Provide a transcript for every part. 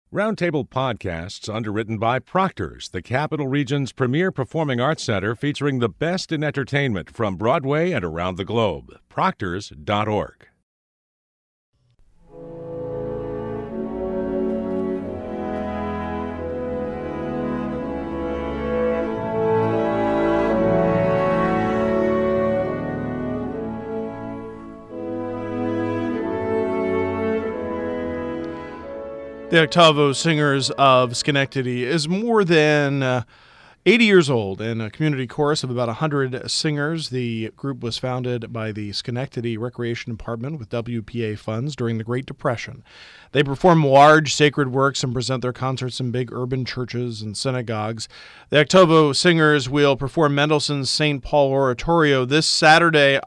Roundtable Podcasts, underwritten by Proctor's, the Capital Region's premier performing arts center featuring the best in entertainment from Broadway and around the globe. Proctors.org. The Octavo Singers of Schenectady is more than 80 years old and a community chorus of about 100 singers. The group was founded by the Schenectady Recreation Department with WPA funds during the Great Depression. They perform large sacred works and present their concerts in big urban churches and synagogues. The Octavo Singers will perform Mendelssohn's St. Paul Oratorio this Saturday,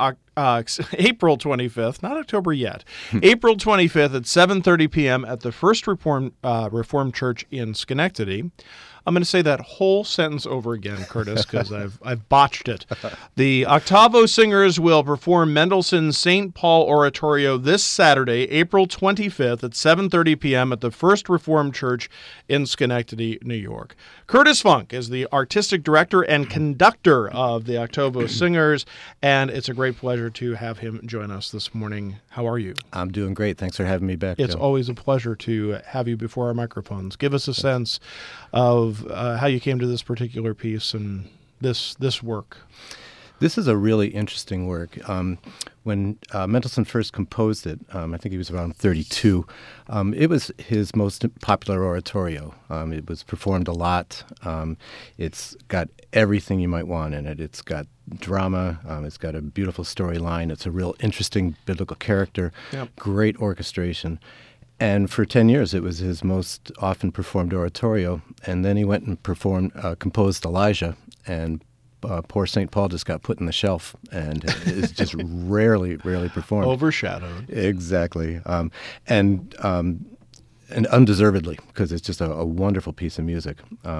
April 25th, not October yet, April 25th at 7:30 p.m. at the First Reformed Church in Schenectady. I'm going to say that whole sentence over again, Curtis, because I've botched it. The Octavo Singers will perform Mendelssohn's St. Paul Oratorio this Saturday, April 25th at 7:30 p.m. at the First Reformed Church in Schenectady, New York. Curtis Funk is the artistic director and conductor of the Octavo Singers, and it's a great pleasure to have him join us this morning. How are you? I'm doing great. Thanks for having me back, It's Joe. always a pleasure to have you before our microphones. Give us a sense of how you came to this particular piece and this work. This is a really interesting work. When Mendelssohn first composed it, I think he was around 32, it was his most popular oratorio. It was performed a lot. It's got everything you might want in it. It's got drama. It's got a beautiful storyline. It's a real interesting biblical character. Yep. Great orchestration. And for 10 years, it was his most often performed oratorio. And then he went and composed Elijah, and poor St. Paul just got put in the shelf and is just rarely performed. Overshadowed. Exactly. And undeservedly, because it's just a wonderful piece of music.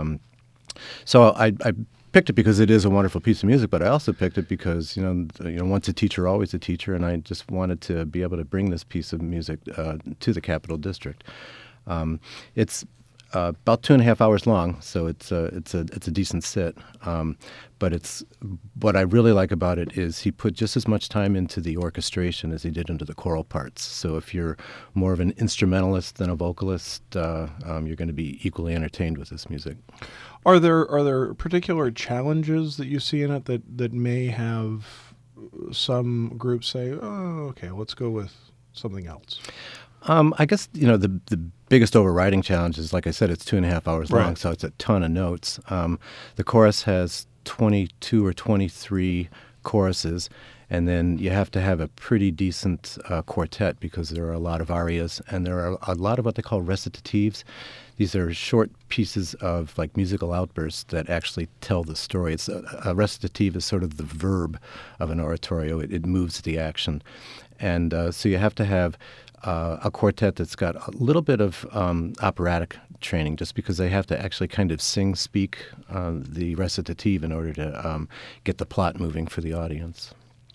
So I picked it because it is a wonderful piece of music, but I also picked it because, once a teacher, always a teacher, and I just wanted to be able to bring this piece of music to the Capital District. It's about 2.5 hours long, so it's a decent sit. But it's what I really like about it is he put just as much time into the orchestration as he did into the choral parts. So if you're more of an instrumentalist than a vocalist, you're going to be equally entertained with this music. Are there particular challenges that you see in it that may have some groups say, oh, okay, let's go with something else? I guess, the biggest overriding challenge is, like I said, it's 2.5 hours long, right. So it's a ton of notes. The chorus has 22 or 23 choruses, and then you have to have a pretty decent quartet because there are a lot of arias, and there are a lot of what they call recitatives. These are short pieces of musical outbursts that actually tell the story. It's a recitative is sort of the verb of an oratorio. It moves the action. And so you have to have a quartet that's got a little bit of operatic training, just because they have to actually kind of speak the recitative in order to get the plot moving for the audience.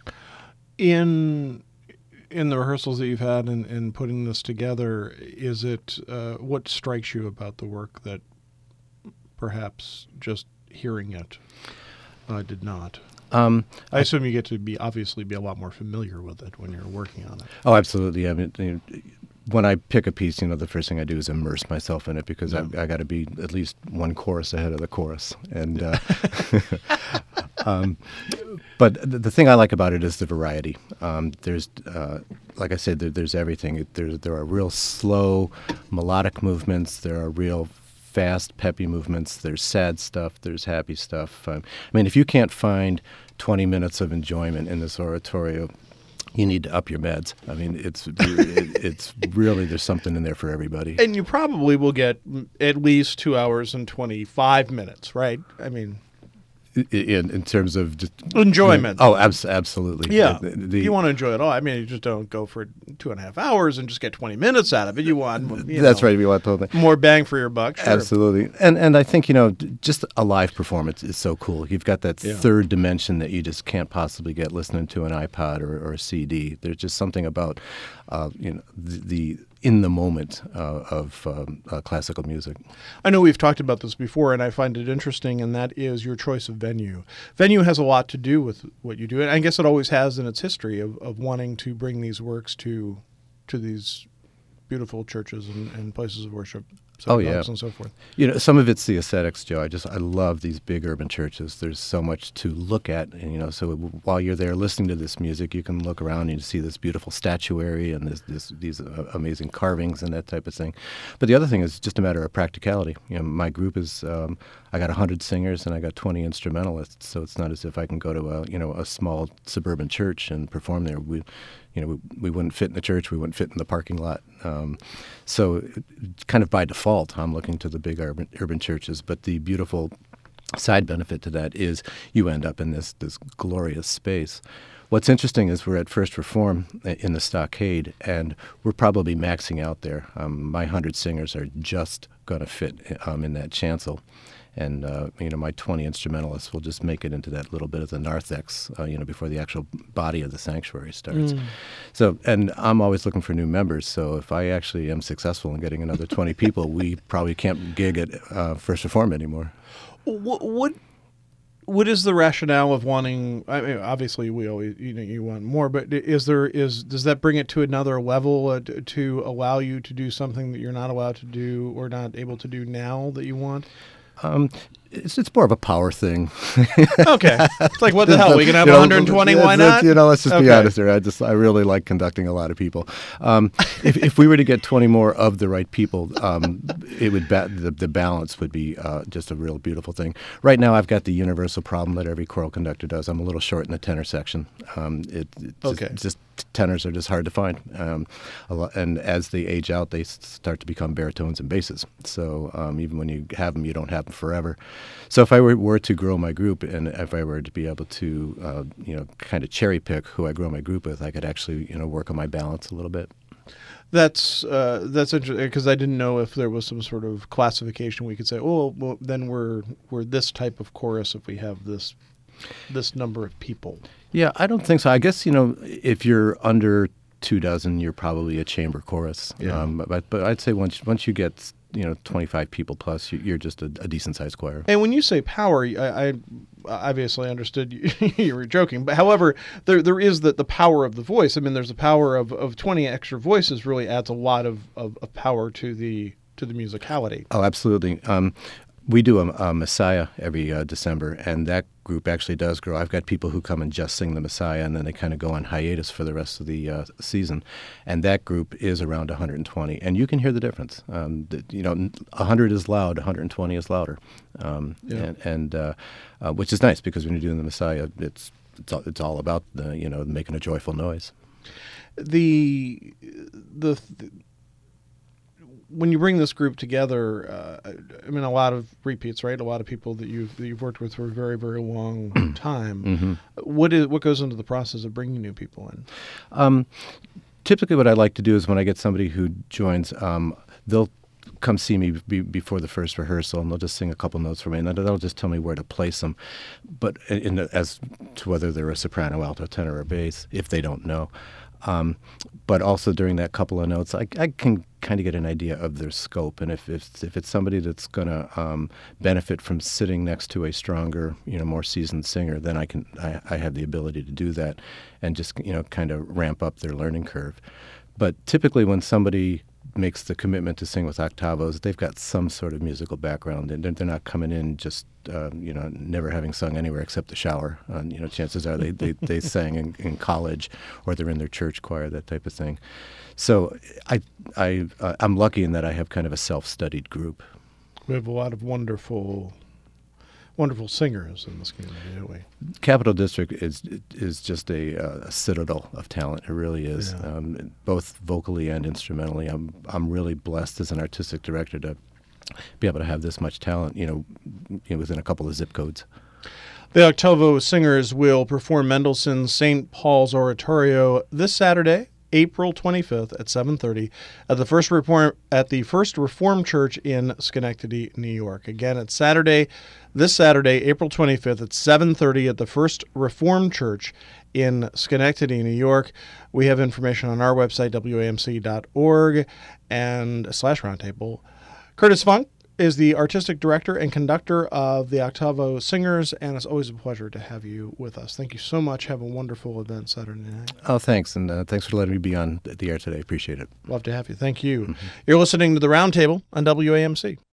In the rehearsals that you've had in putting this together, is it what strikes you about the work that perhaps just hearing it did not? I assume you get to obviously be a lot more familiar with it when you're working on it. Oh, absolutely. I mean, when I pick a piece, the first thing I do is immerse myself in it because I got to be at least one chorus ahead of the chorus. And but the thing I like about it is the variety. There's, like I said, there's everything. There are real slow melodic movements. There are real fast, peppy movements. There's sad stuff. There's happy stuff. If you can't find 20 minutes of enjoyment in this oratorio, you need to up your meds. It's really, there's something in there for everybody. And you probably will get at least 2 hours and 25 minutes, right? In terms of just enjoyment. Oh, absolutely. Yeah. You want to enjoy it all. You just don't go for 2.5 hours and just get 20 minutes out of it. You want, that's right. You want totally more bang for your buck. Sure. Absolutely. And I think, just a live performance is so cool. You've got that third dimension that you just can't possibly get listening to an iPod or a CD. There's just something about, the in the moment of classical music. I know we've talked about this before, and I find it interesting, and that is your choice of venue. Venue has a lot to do with what you do, and I guess it always has in its history of wanting to bring these works to these beautiful churches and places of worship. Synagogues and so forth. Some of it's the aesthetics, Joe. I love these big urban churches. There's so much to look at, and so while you're there listening to this music, you can look around and you see this beautiful statuary and these amazing carvings and that type of thing. But the other thing is just a matter of practicality. My group is I got 100 singers and I got 20 instrumentalists, so it's not as if I can go to a small suburban church and perform there. We wouldn't fit in the church. We wouldn't fit in the parking lot. So kind of by default, I'm looking to the big urban churches. But the beautiful side benefit to that is you end up in this glorious space. What's interesting is we're at First Reform in the Stockade, and we're probably maxing out there. My 100 singers are just going to fit in that chancel. And, my 20 instrumentalists will just make it into that little bit of the narthex, before the actual body of the sanctuary starts. So, and I'm always looking for new members. So if I actually am successful in getting another 20 people, we probably can't gig at First Reform anymore. What is the rationale of wanting? I mean, obviously, we always, you want more, but does that bring it to another level to allow you to do something that you're not allowed to do or not able to do now that you want? It's more of a power thing. Okay. It's like, what the hell? We can have 120. Why not? Let's just be honest here. I really like conducting a lot of people. If we were to get 20 more of the right people, it would the balance would be just a real beautiful thing. Right now, I've got the universal problem that every choral conductor does. I'm a little short in the tenor section. Just tenors are just hard to find, and as they age out, they start to become baritones and basses. So even when you have them, you don't have them forever. So if I were to grow my group, and if I were to be able to, kind of cherry pick who I grow my group with, I could actually, work on my balance a little bit. That's interesting, because I didn't know if there was some sort of classification we could say, well, then we're this type of chorus if we have this number of people. Yeah, I don't think so. I guess, if you're under 24, you're probably a chamber chorus. Yeah. But I'd say once you get 25 people plus, you're just a decent sized choir. And when you say power, I obviously understood you were joking, but however, there is the power of the voice. I mean, there's the power of 20 extra voices really adds a lot of power to the musicality. Oh, absolutely. We do a Messiah every December, and that group actually does grow. I've got people who come and just sing the Messiah, and then they kind of go on hiatus for the rest of the season. And that group is around 120, and you can hear the difference. 100 is loud, 120 is louder, and which is nice, because when you're doing the Messiah, it's all about making a joyful noise. When you bring this group together, a lot of repeats, right? A lot of people that you've worked with for a very, very long time. Mm-hmm. What goes into the process of bringing new people in? Typically, what I like to do is when I get somebody who joins, they'll come see me before the first rehearsal, and they'll just sing a couple notes for me, and then they'll just tell me where to place them. But as to whether they're a soprano, alto, tenor, or bass, if they don't know. But also during that couple of notes, I can kind of get an idea of their scope, and if it's somebody that's going to benefit from sitting next to a stronger, more seasoned singer, then I have the ability to do that, and just kind of ramp up their learning curve. But typically, when somebody makes the commitment to sing with octavos, they've got some sort of musical background, and they're not coming in just never having sung anywhere except the shower. Chances are they sang in college, or they're in their church choir, that type of thing. So I'm lucky in that I have kind of a self-studied group. We have a lot of wonderful singers in this community, don't we? Capital District is just a citadel of talent. It really is, both vocally and instrumentally. I'm really blessed as an artistic director to be able to have this much talent, within a couple of zip codes. The Octavo Singers will perform Mendelssohn's St. Paul's Oratorio this Saturday April 25th at 7:30 at the First Reformed Church in Schenectady, New York. Again, it's this Saturday, April 25th at 7:30 at the First Reformed Church in Schenectady, New York. We have information on our website, wamc.org and /roundtable. Curtis Funk is the artistic director and conductor of the Octavo Singers, and it's always a pleasure to have you with us. Thank you so much. Have a wonderful event Saturday night. Oh, thanks, and thanks for letting me be on the air today. Appreciate it. Love to have you. Thank you. You're listening to The Roundtable on WAMC.